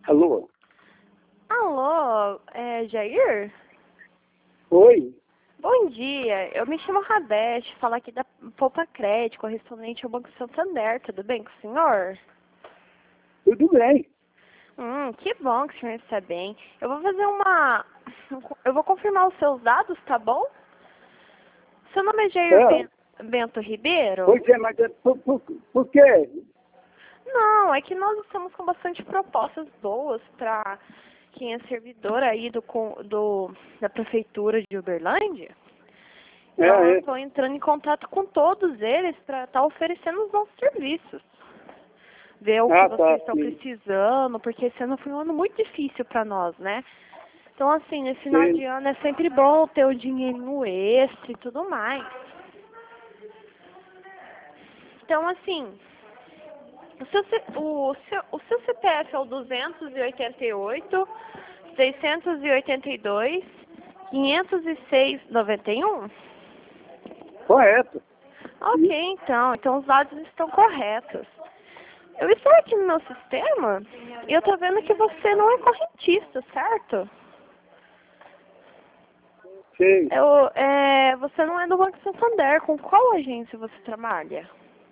Alô? Alô, Jair? Oi? Bom dia, eu me chamo Rabete, falo aqui da Poupa Crédito, correspondente ao Banco Santander, tudo bem com o senhor? Tudo bem? Que bom que o senhor está bem. Eu vou fazer eu vou confirmar os seus dados, tá bom? Seu nome é Jair Bento Ribeiro? Pois é, mas por quê? Não, é que nós estamos com bastante propostas boas para quem é servidor aí da Prefeitura de Uberlândia. Então, eu estou entrando em contato com todos eles para estar oferecendo os nossos serviços. Ver o que vocês estão precisando, porque esse ano foi um ano muito difícil para nós, né? Então, assim, nesse final de ano é sempre bom ter o dinheirinho extra e tudo mais. Então, assim, o seu CPF é o 288, 682, 506,91? Correto. Ok, então os dados estão corretos. Eu estou aqui no meu sistema e eu estou vendo que você não é correntista, certo? Sim. Você não é do Banco Santander. Com qual agência você trabalha?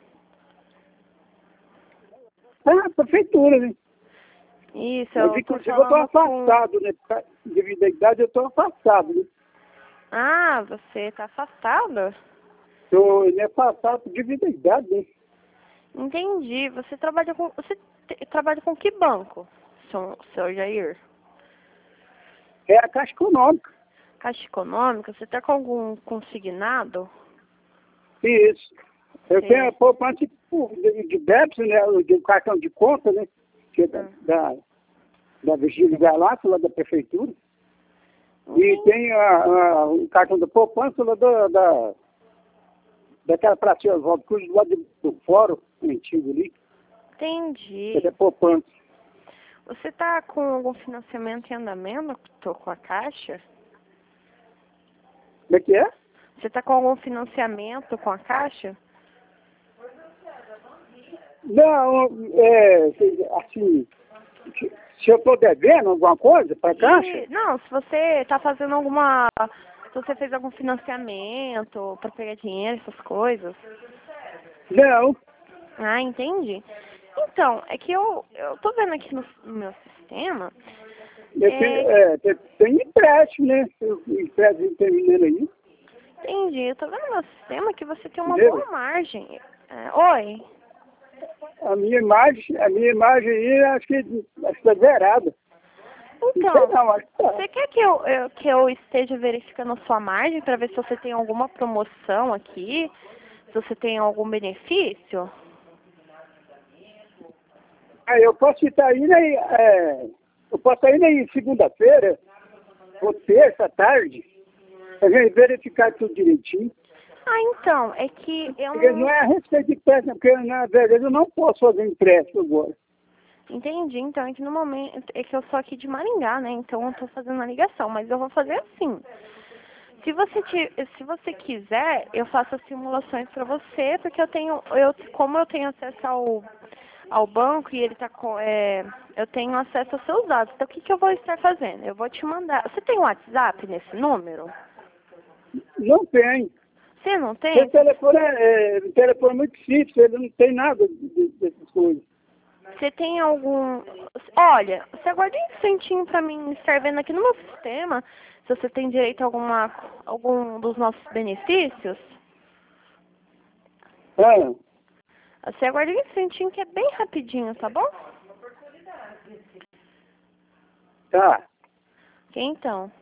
Prefeitura, né? Isso, Mas, inclusive, eu estou afastado, né? Devido à idade, eu estou afastado, né? Ah, você está afastado? Estou afastado devido à idade, né? Entendi. Você trabalha com que banco, seu Jair? É a Caixa Econômica. Caixa Econômica? Você está com algum consignado? Isso. Eu tenho a poupança de débito, né? De cartão de conta, né? Que é da Virgílio Galácio, lá da Prefeitura. E tem o cartão da poupança lá daquela praça Oswaldo Cruz, do lado do fórum antigo ali. Entendi. É poupança. Você está com algum financiamento em andamento com a Caixa? Como é que é? Você está com algum financiamento com a Caixa? Não, assim, se eu estou devendo alguma coisa para a Caixa? Não, se você está fazendo se você fez algum financiamento para pegar dinheiro, essas coisas. Não. Ah, entendi. Então, é que eu tô vendo aqui no meu sistema. Tem empréstimo, né? Empréstimo terminando aí. Entendi. Eu tô vendo no meu sistema que você tem uma boa margem. Oi? A minha imagem aí, acho que está zerada. Então, você quer que eu esteja verificando a sua margem para ver se você tem alguma promoção aqui? Se você tem algum benefício? Eu posso estar aí, né? Eu posso ir aí segunda-feira, ou terça, tarde, para verificar tudo direitinho. Ah, então, é que eu não é a respeito de empréstimo, porque na verdade eu não posso fazer empréstimo agora. Entendi, então é que no momento, é que eu sou aqui de Maringá, né, então eu tô fazendo a ligação, mas eu vou fazer assim. Se você quiser, eu faço as simulações para você, porque como eu tenho acesso ao banco e ele tá eu tenho acesso aos seus dados. Então o que eu vou estar fazendo? Eu vou te mandar. Você tem WhatsApp nesse número? Não tem. Você não tem? O telefone é muito simples, ele não tem nada dessas coisas. Você tem algum... Olha, você aguarda um instantinho para mim estar vendo aqui no meu sistema se você tem direito a algum dos nossos benefícios. Você aguarda um instantinho que é bem rapidinho, tá bom? Tá. Ok, então.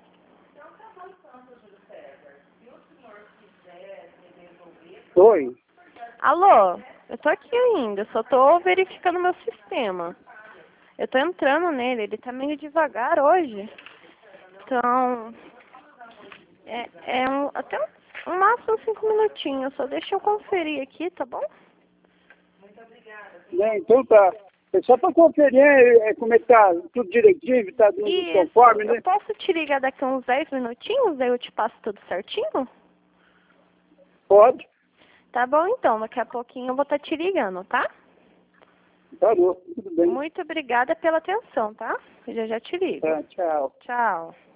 Oi. Alô? Eu tô aqui ainda, só tô verificando meu sistema. Eu tô entrando nele, ele tá meio devagar hoje. Então, até um máximo 5 minutinhos, só deixa eu conferir aqui, tá bom? Muito obrigada. Então tá. É só para conferir como é que tá tudo direitinho, tá tudo conforme, né? Eu posso te ligar daqui uns 10 minutinhos, daí eu te passo tudo certinho? Pode. Tá bom então, daqui a pouquinho eu vou estar te ligando, tá? Parou, tudo bem. Muito obrigada pela atenção, tá? Eu já te ligo. Tá, tchau. Tchau.